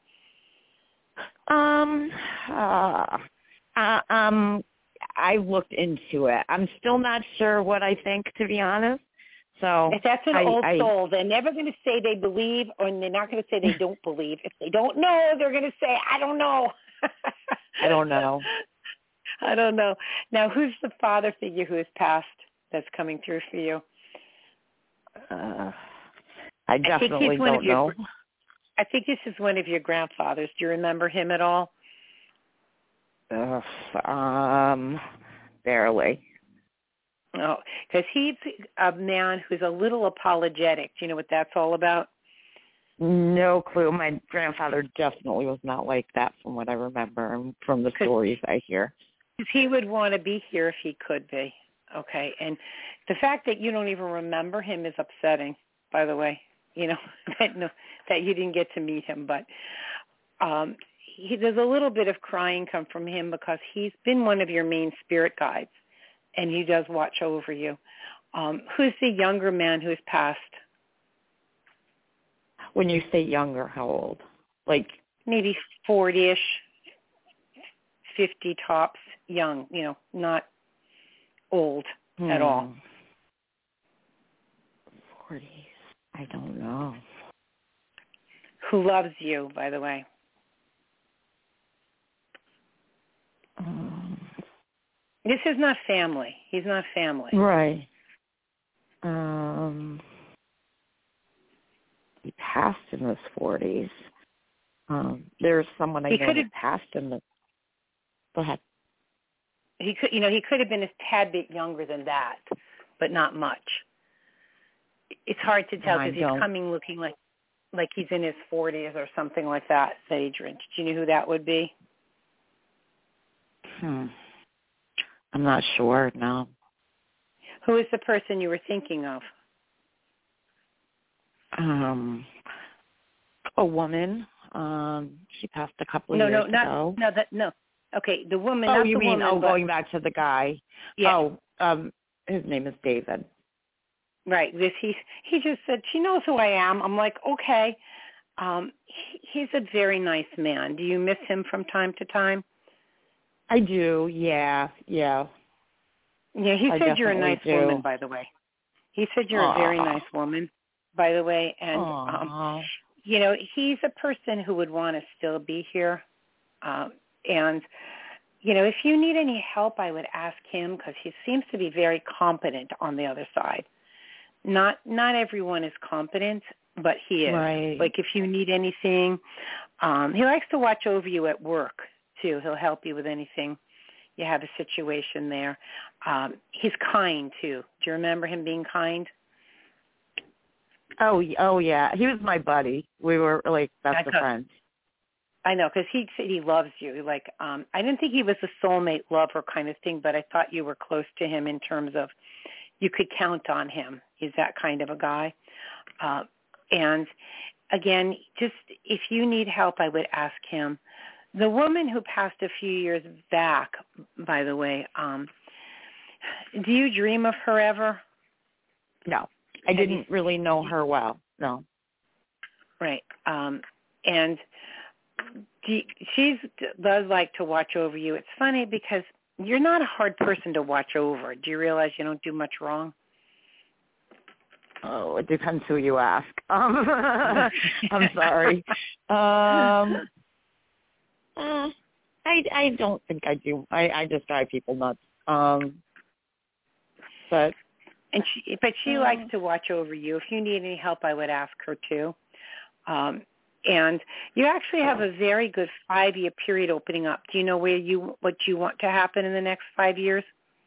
Um, uh, uh, um, I looked into it. I'm still not sure what I think, to be honest. So if that's an I, old I, soul, they're never going to say they believe, or they're not going to say they don't believe. If they don't know, they're going to say, I don't know. I don't know. I don't know. Now, who's the father figure who has passed that's coming through for you? Uh, I definitely I think he's one don't of your, know. I think this is one of your grandfathers. Do you remember him at all? Uh, um, barely. Oh, because he's a man who's a little apologetic. Do you know what that's all about? No clue. My grandfather definitely was not like that from what I remember and from the stories I hear. Because he would want to be here if he could be. Okay. And the fact that you don't even remember him is upsetting, by the way. You know, that, no, that you didn't get to meet him. But um, he, there's a little bit of crying come from him because he's been one of your main spirit guides, and he does watch over you. Um, who's the younger man who has passed? When you say younger, how old? Like maybe forty-ish, fifty tops, young, you know, not old hmm. at all. forties. I don't know. Who loves you, by the way? Um, this is not family. He's not family. Right. Um, he passed in his forties. Um, there's someone I he know that passed in the. Go ahead. He could, you know, he could have been a tad bit younger than that, but not much. It's hard to tell because he's coming looking like like he's in his forties or something like that age range. Do you know who that would be? Hmm. I'm not sure. No. Who is the person you were thinking of? Um, a woman. Um, she passed a couple of no, years no, not, ago. No, that no. Okay, the woman. Oh, not you the mean woman, oh, but, going back to the guy? Yeah. Oh, um, his name is David. Right. This he he just said she knows who I am. I'm like, okay. Um, he, he's a very nice man. Do you miss him from time to time? I do. Yeah. Yeah. Yeah. He I said you're a nice do. woman, by the way. He said you're Aww. a very nice woman, by the way. And um, you know, he's a person who would want to still be here. Um, and you know, if you need any help, I would ask him because he seems to be very competent on the other side. Not not everyone is competent, but he is. Right. Like if you need anything, um, he likes to watch over you at work too. He'll help you with anything. You have a situation there. Um, he's kind too. Do you remember him being kind? Oh, oh yeah. He was my buddy. We were like best of friends. I know, because he said he loves you. Like, um, I didn't think he was a soulmate lover kind of thing, but I thought you were close to him in terms of you could count on him. He's that kind of a guy. Uh, and again, just if you need help, I would ask him. The woman who passed a few years back, by the way, um, do you dream of her ever? No, I Have didn't you, really know her well. No. Right. Um, and do, she's does like to watch over you. It's funny because you're not a hard person to watch over. Do you realize you don't do much wrong? Oh, it depends who you ask. Um, I'm sorry. Um, uh, I I don't think I do. I, I just drive people nuts. Um, but and she, but she uh, likes to watch over you. If you need any help, I would ask her too. Um, and you actually have a very good five-year period opening up. Do you know where you what you want to happen in the next five years?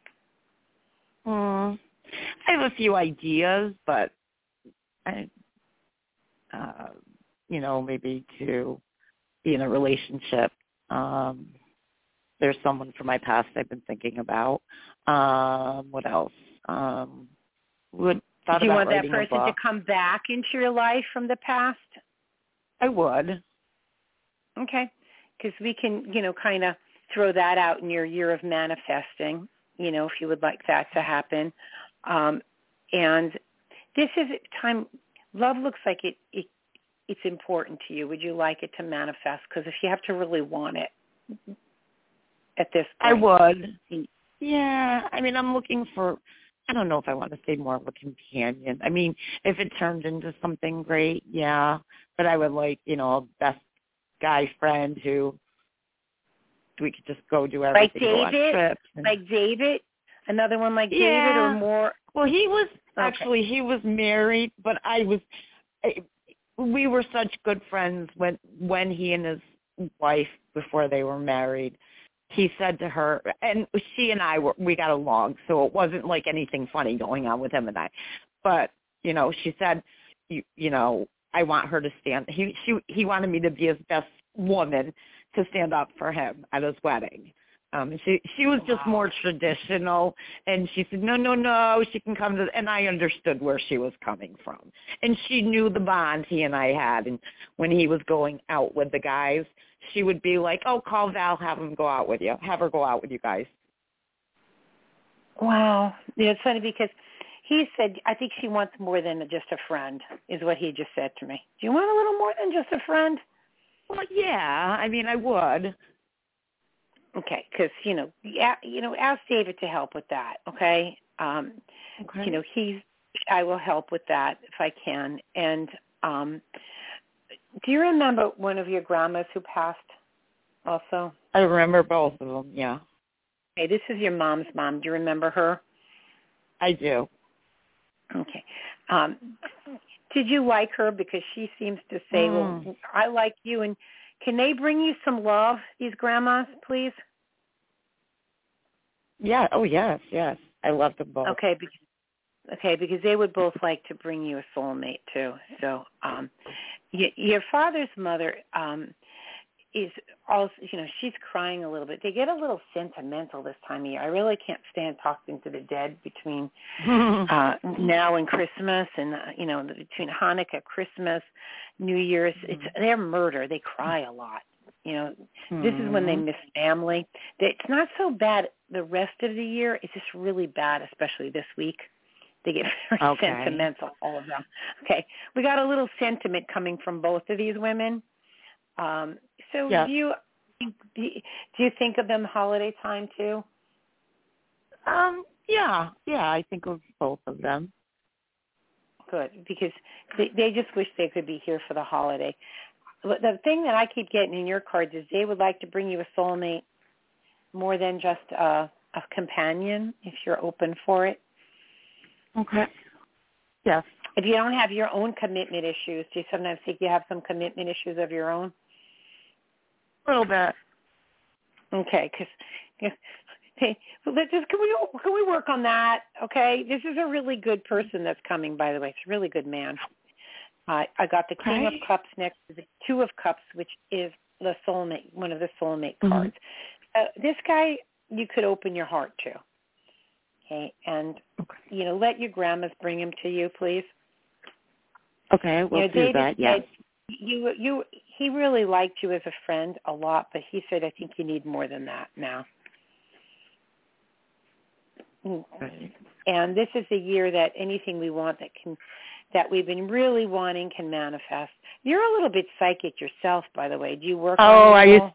Um, I have a few ideas, but I, uh, you know, maybe to be in a relationship. Um, there's someone from my past I've been thinking about. Um, what else? Um, would thought Do you about want that writing a person to book. come back into your life from the past? I would. Okay, because we can, you know, kind of throw that out in your year of manifesting, you know, if you would like that to happen. Um, and this is a time, love looks like it, it it's important to you. Would you like it to manifest? Because if you have to really want it at this point. I would. Yeah, I mean, I'm looking for, I don't know if I want to say more of a companion. I mean, if it turned into something great, yeah. But I would like, you know, a best guy friend who we could just go do everything, like David, go on trips. And, like David, another one like yeah. David, or more. Well, he was Okay. actually he was married, but I was. I, we were such good friends when when he and his wife before they were married. He said to her, and she and I were we got along, so it wasn't like anything funny going on with him and I. But you know, she said, you, you know, I want her to stand. He she he wanted me to be his best woman to stand up for him at his wedding. Um, she she was just Wow. more traditional, and she said, no, no, no, she can come to, and I understood where she was coming from. And she knew the bond he and I had, and when he was going out with the guys, she would be like, oh, call Val, have him go out with you, have her go out with you guys. Wow. Yeah, it's funny because he said, I think she wants more than just a friend, is what he just said to me. Do you want a little more than just a friend? Well, yeah, I mean, I would. Okay, because, you know, yeah, you know, ask David to help with that, okay? Um, Okay. You know, he's, I will help with that if I can. And um, do you remember one of your grandmas who passed also? I remember both of them, yeah. Okay, this is your mom's mom. Do you remember her? I do. Okay. Um, did you like her? Because she seems to say, Mm. well, I like you. And can they bring you some love, these grandmas, please? Yeah, oh, yes, yes. I love them both. Okay, because, okay, because they would both like to bring you a soulmate, too. So um, y- your father's mother um, is also, you know, she's crying a little bit. They get a little sentimental this time of year. I really can't stand talking to the dead between uh, now and Christmas, and uh, you know, between Hanukkah, Christmas, New Year's. Mm-hmm. It's they're murder. They cry a lot. You know, mm-hmm. This is when they miss family. They, it's not so bad the rest of the year. It's just really bad, especially this week. They get very Okay. sentimental, all of them. Okay, we got a little sentiment coming from both of these women. Um, so Yeah. do you do you think of them holiday time too? Um, yeah, yeah, I think of both of them. Good, because they, they just wish they could be here for the holiday. The thing that I keep getting in your cards is they would like to bring you a soulmate more than just a, a companion, if you're open for it. Okay. Yes. If you don't have your own commitment issues, do you sometimes think you have some commitment issues of your own? A little bit. Okay, because hey, let's just can we can we work on that? Okay, this is a really good person that's coming. By the way, it's a really good man. Uh, I got the King Okay. of Cups next to the Two of Cups, which is the soulmate, one of the soulmate Mm-hmm. cards. Uh, this guy, you could open your heart to. Okay, and Okay. you know, let your grandmas bring him to you, please. Okay, we'll you know, do David that. Yes. said you you he really liked you as a friend a lot, but he said, I think you need more than that now. Okay. And this is the year that anything we want that can that we've been really wanting can manifest. You're a little bit psychic yourself, by the way. Do you work oh, on I it used, all?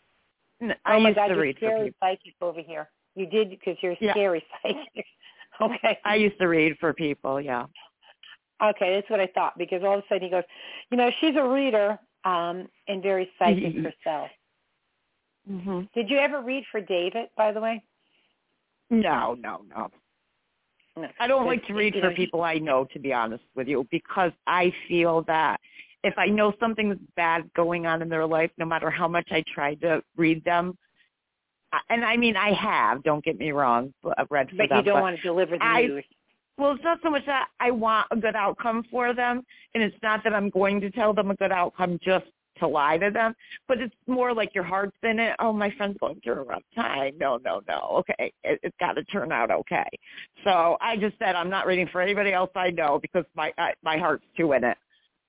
I oh my used God, to you're read for scary people. psychic over here. You did because you're a Yeah. scary psychic. Okay. I used to read for people, yeah. Okay, that's what I thought, because all of a sudden he goes, you know, she's a reader um, and very psychic herself. Mm-hmm. Did you ever read for David, by the way? No, no, no. No. I don't like to read you for know, people I know, to be honest with you, because I feel that if I know something's bad going on in their life, no matter how much I try to read them, and I mean, I have, don't get me wrong, I've read for but them. you don't but want to deliver the I, news. Well, it's not so much that I want a good outcome for them, and it's not that I'm going to tell them a good outcome just to lie to them, but it's more like your heart's in it. Oh, my friend's going through a rough time. No, no, no. Okay, it, it's got to turn out okay. So I just said I'm not reading for anybody else I know because my I, my heart's too in it.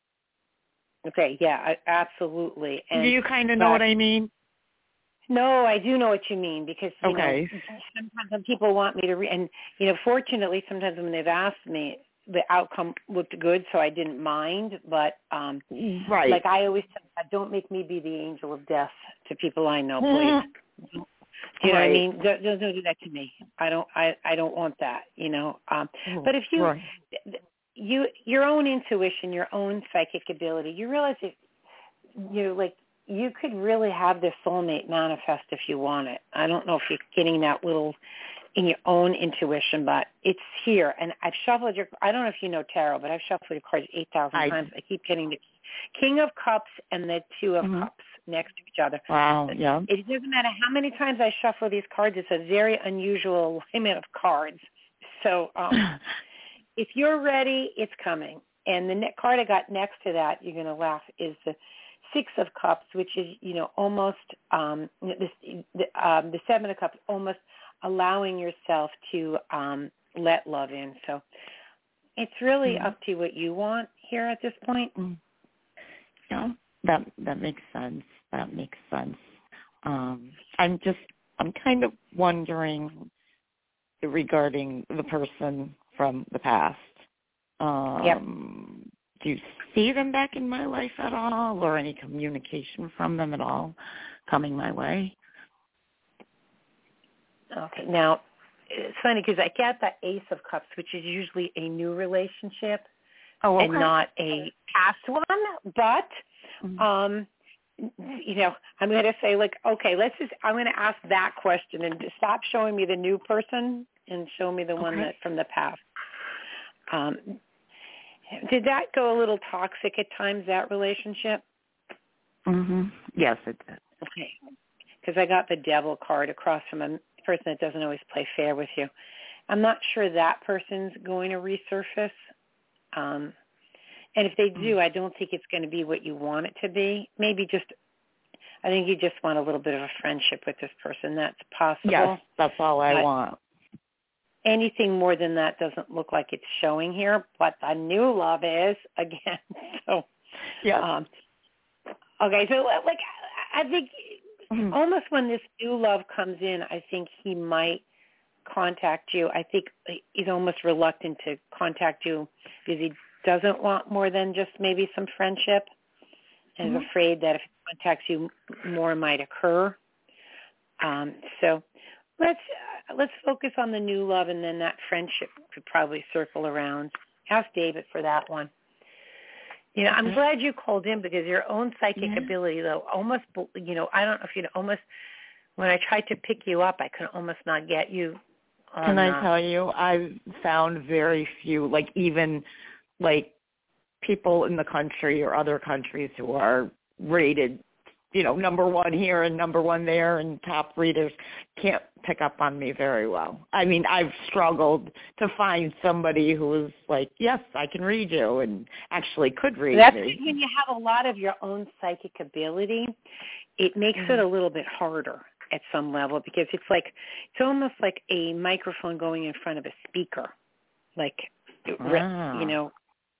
Okay, yeah, I, absolutely. And, do you kind of know but, what I mean? No, I do know what you mean, because, you okay. know, sometimes when people want me to read, and, you know, fortunately, sometimes when they've asked me, the outcome looked good, so I didn't mind. But, um, right. like I always tell them, don't make me be the angel of death to people I know, please. Do you know right. what I mean? Don't, don't, don't do that to me. I don't. I, I don't want that. You know. Um, but if you, right. you, your own intuition, your own psychic ability, you realize that you like you could really have this soulmate manifest if you want it. I don't know if you're getting that little in your own intuition, but it's here. And I've shuffled your. I don't know if you know tarot, but I've shuffled your cards eight thousand times. I keep getting the King of Cups and the Two of mm-hmm. Cups next to each other. Wow, yeah. It doesn't matter how many times I shuffle these cards. It's a very unusual alignment of cards. So um, if you're ready, it's coming. And the ne- card I got next to that, you're going to laugh, is the Six of Cups, which is, you know, almost um, this, the, um, the Seven of Cups, almost allowing yourself to um, let love in. So it's really mm-hmm. up to what you want here at this point. Mm-hmm. Yeah, that that makes sense. That makes sense. Um, I'm just, I'm kind of wondering regarding the person from the past. Um, yep. Do you see them back in my life at all, or any communication from them at all coming my way? Okay, now, it's funny because I get the Ace of Cups, which is usually a new relationship. Oh, okay. And not a past one, but, mm-hmm. um, you know, I'm going to say, like, okay, let's just, I'm going to ask that question and stop showing me the new person and show me the okay. one that from the past. Um, did that go a little toxic at times, that relationship? Mm-hmm. Yes, it did. Okay, because I got the Devil card across from a person that doesn't always play fair with you. I'm not sure that person's going to resurface. Um, and if they do, I don't think it's going to be what you want it to be. Maybe just, I think you just want a little bit of a friendship with this person. That's possible. Yes, that's all I but want. Anything more than that doesn't look like it's showing here, but the new love is, again. So, yeah. Um, okay, so like, I think mm-hmm. almost when this new love comes in, I think he might contact you. I think he's almost reluctant to contact you because he doesn't want more than just maybe some friendship, and mm-hmm. is afraid that if he contacts you, more might occur. Um, so let's uh, let's focus on the new love, and then that friendship could probably circle around. Ask David for that one. You know, I'm glad you called in because your own psychic yeah. ability, though, almost, you know, I don't know if you know, almost when I tried to pick you up, I could almost not get you. Can I tell you, I've found very few, like even like people in the country or other countries who are rated, you know, number one here and number one there and top readers can't pick up on me very well. I mean, I've struggled to find somebody who is like, yes, I can read you and actually could read That's me. When you have a lot of your own psychic ability, it makes mm-hmm. it a little bit harder at some level because it's like it's almost like a microphone going in front of a speaker, like wow. you know.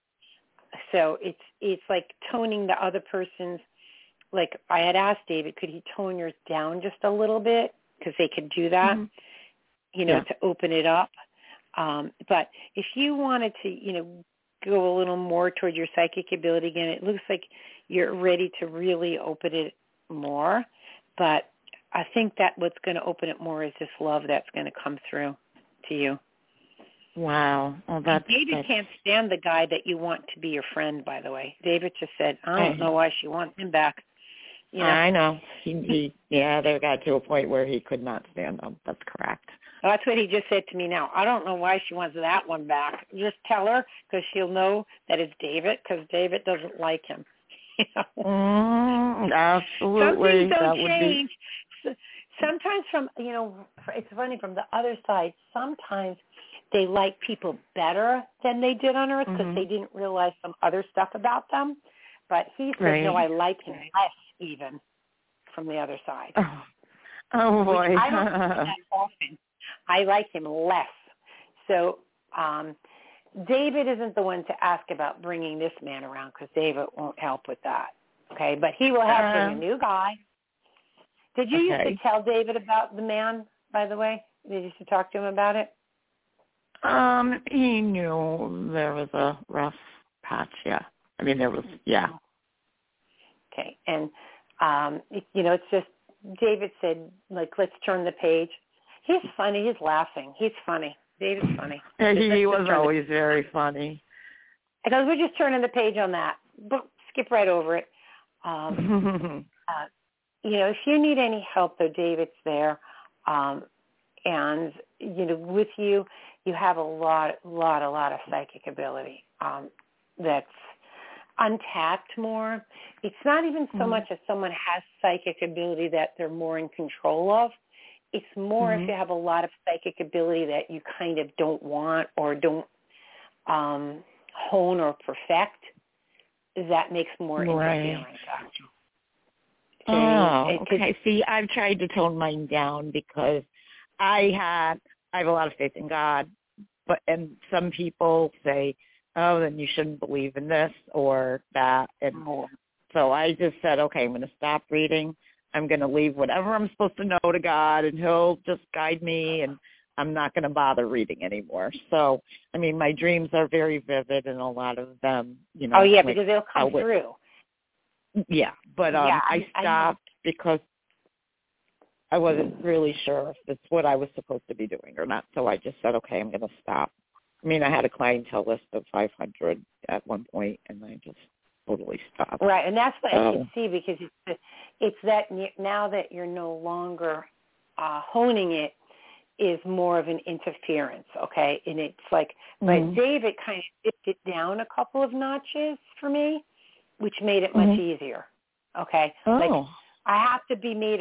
So it's it's like toning the other person's. Like I had asked David, could he tone yours down just a little bit because they could do that, mm-hmm. you know, yeah. to open it up. Um, but if you wanted to, you know, go a little more toward your psychic ability again. It looks like you're ready to really open it more, but I think that what's going to open it more is this love that's going to come through to you. Wow. Well, that's, David that's... can't stand the guy that you want to be your friend, by the way. David just said, I don't know why she wants him back. You know? I know. He, he, yeah, they got to a point where he could not stand them. That's correct. That's what he just said to me now. I don't know why she wants that one back. Just tell her because she'll know that it's David because David doesn't like him. You know? mm, absolutely. Some things don't that change. Would be... Sometimes from, you know, it's funny, from the other side, sometimes they like people better than they did on Earth because mm-hmm. they didn't realize some other stuff about them. But he said, right. no, I like him less even from the other side. Oh, oh boy. Which I don't do that often. I like him less. So um, David isn't the one to ask about bringing this man around because David won't help with that. Okay, but he will help um, bring a new guy. Did you okay. used to tell David about the man, by the way? Did you used to talk to him about it? Um, he knew there was a rough patch, yeah. I mean, there was, yeah. Okay, and, um, it, you know, it's just, David said, like, let's turn the page. He's funny. He's laughing. He's funny. David's funny. Yeah, he was always the, very funny. I goes, we're just turning the page on that. But skip right over it. Um, uh, you know, if you need any help, though, David's there. Um, and, you know, with you, you have a lot, lot, a lot of psychic ability um, that's untapped more. It's not even so mm-hmm. much as someone has psychic ability that they're more in control of. It's more mm-hmm. if you have a lot of psychic ability that you kind of don't want or don't um, hone or perfect, that makes more right. interference. Oh, okay. See, I've tried to tone mine down because I had, I have a lot of faith in God, but, and some people say, oh, then you shouldn't believe in this or that. And oh. so I just said, okay, I'm going to stop reading. I'm going to leave whatever I'm supposed to know to God, and he'll just guide me, and I'm not going to bother reading anymore. So, I mean, my dreams are very vivid, and a lot of them, you know. Oh, yeah, like, because they'll come would, through. Yeah, but um, yeah, I, I stopped I because I wasn't really sure if it's what I was supposed to be doing or not. So I just said, okay, I'm going to stop. I mean, I had a clientele list of five hundred at one point, and I just totally stopped. Right, and that's what oh. I can see because it's, it's that now that you're no longer uh, honing it is more of an interference, okay? And it's like, mm-hmm. but David kind of dipped it down a couple of notches for me, which made it much mm-hmm. easier, okay? Oh. Like I have to be made,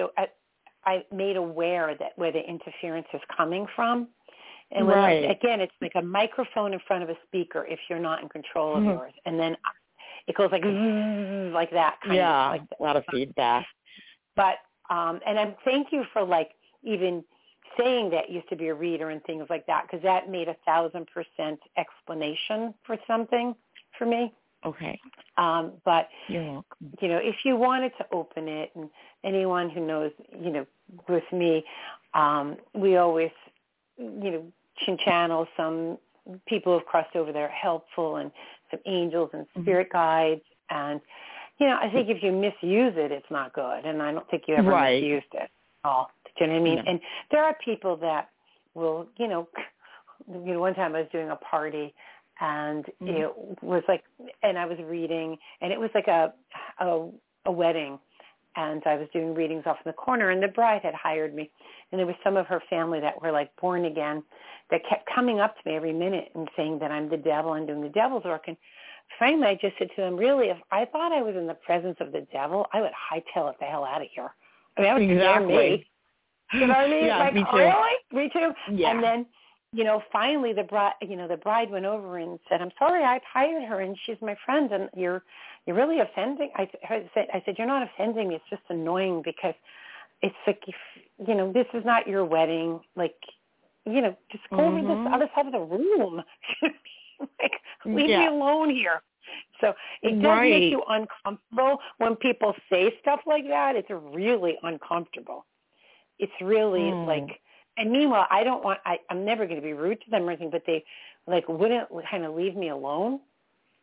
I made aware that where the interference is coming from. And when right. I, again, it's like a microphone in front of a speaker if you're not in control of mm-hmm. yours. And then it goes like like that. Kind yeah, of like a lot of feedback. But, um, and I thank you for like even saying that used to be a reader and things like that, because that made a thousand percent explanation for something for me. Okay. Um, but, you're welcome. You know, if you wanted to open it, and anyone who knows, you know, with me, um, we always, you know, can channel some people who have crossed over that are helpful, and some angels and spirit mm-hmm. guides. And, you know, I think if you misuse it, it's not good. And I don't think you ever right. misused it at all. Do you know what I mean? No. And there are people that will, you know, you know, one time I was doing a party, and mm-hmm. it was like, and I was reading, and it was like a, a a wedding, and I was doing readings off in the corner, and the bride had hired me, and there was some of her family that were like born again that kept coming up to me every minute and saying that I'm the devil and doing the devil's work. And finally I just said to them, really, if I thought I was in the presence of the devil, I would hightail it the hell out of here. I mean, that would exactly. scare me. You know what I mean? Yeah, like, me too. really? Me too? Yeah. And then, you know, finally the bride, you know, the bride went over and said, I'm sorry, I hired her, and she's my friend, and you're you're really offending. I, I said, I said, you're not offending me. It's just annoying because it's like, if, you know, this is not your wedding. Like, you know, just go mm-hmm. over this other side of the room. Like, leave yeah. me alone here. So it does right. make you uncomfortable when people say stuff like that. It's really uncomfortable. It's really mm. like, and meanwhile, I don't want, I, I'm never going to be rude to them or anything, but they like wouldn't kind of leave me alone.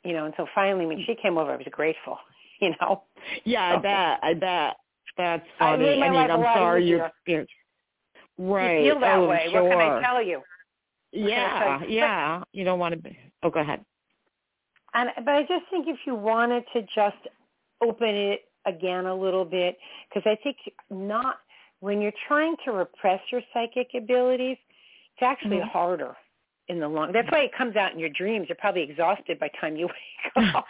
you know, and so finally when she came over, I was grateful, you know. Yeah, so, I bet. I bet. That's I funny. made my I mean, life a I'm lot sorry easier. you experienced. Right. You feel that oh, way. Sure. What can I tell you? What yeah, tell you? yeah. But, you don't want to be. Oh, go ahead. And, but I just think if you wanted to just open it again a little bit, because I think not when you're trying to repress your psychic abilities, it's actually mm-hmm. harder in the long. That's why it comes out in your dreams. You're probably exhausted by the time you wake up.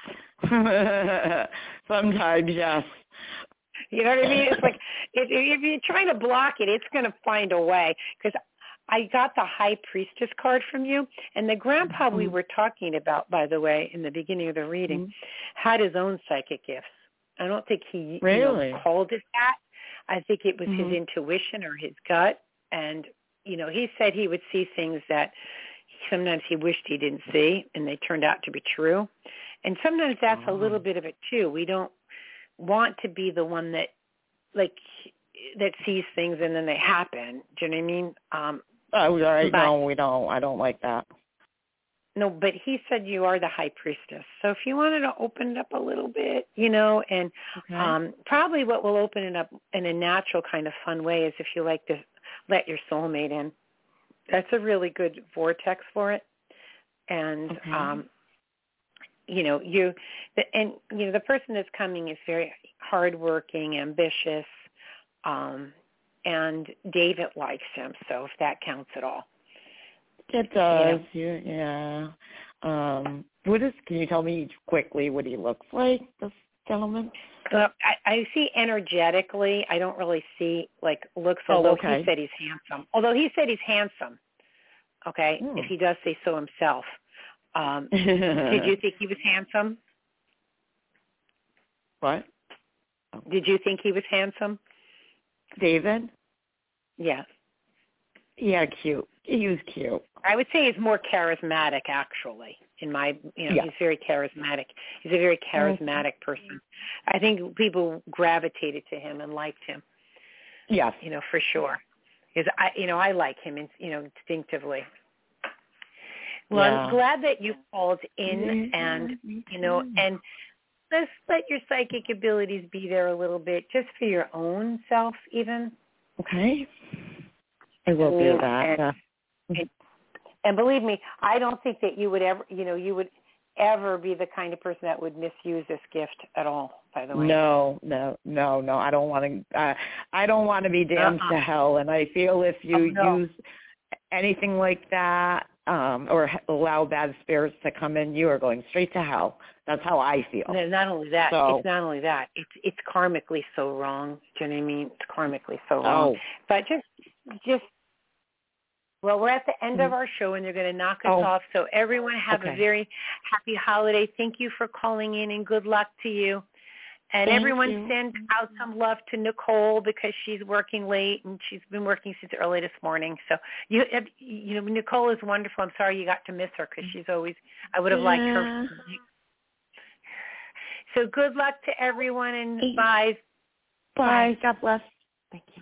Sometimes, yes. You know what I mean? It's like if, if you're trying to block it, it's going to find a way. Because I got the High Priestess card from you, and the grandpa mm-hmm. we were talking about, by the way, in the beginning of the reading, mm-hmm. had his own psychic gifts. I don't think he really? you know, called it that. I think it was mm-hmm. his intuition or his gut. And, you know, he said he would see things that sometimes he wished he didn't see, and they turned out to be true. And sometimes that's oh. a little bit of it, too. We don't want to be the one that, like, that sees things and then they happen. Do you know what I mean? Um, oh, right. But, no, we don't. I don't like that. No, but he said you are the High Priestess. So if you wanted to open it up a little bit, you know, and okay. um, probably what will open it up in a natural kind of fun way is if you like to let your soulmate in. That's a really good vortex for it. And, okay. um, you know, you and you know the person that's coming is very hardworking, ambitious, um, and David likes him. So if that counts at all. It does, you know? yeah. Um, what is? Can you tell me quickly what he looks like, this gentleman? Well, I, I see energetically. I don't really see like looks. Although oh, okay. he said he's handsome. Although he said he's handsome. Okay, hmm. if he does say so himself. Um, did you think he was handsome? What? Did you think he was handsome? David? Yes. Yeah, cute. He was cute. I would say he's more charismatic, actually. In my, you know, yeah. he's very charismatic. He's a very charismatic mm-hmm. person. I think people gravitated to him and liked him. Yes. You know, for sure. Because I, you know, I like him, you know, instinctively. Well, yeah. I'm glad that you called in, and you know, and just let your psychic abilities be there a little bit, just for your own self, even. Okay. I will do that. And, yeah. and, and believe me, I don't think that you would ever, you know, you would ever be the kind of person that would misuse this gift at all. By the way. No, no, no, no. I don't want to. Uh, I don't want to be damned uh-uh. to hell. And I feel if you oh, no. use anything like that, um, or allow bad spirits to come in, you are going straight to hell. That's how I feel. No, not only that, so, it's not only that. It's it's karmically so wrong. Do you know what I mean? It's karmically so wrong. Oh. But just just. Well, we're at the end mm-hmm. of our show, and they're going to knock us oh. off. So everyone have okay. a very happy holiday. Thank you for calling in, and good luck to you. And Thank everyone you. send out some love to Nicole because she's working late, and she's been working since early this morning. So, you you know, Nicole is wonderful. I'm sorry you got to miss her because she's always, I would have yeah. liked her. So good luck to everyone, and bye. Bye. God bless. Thank you.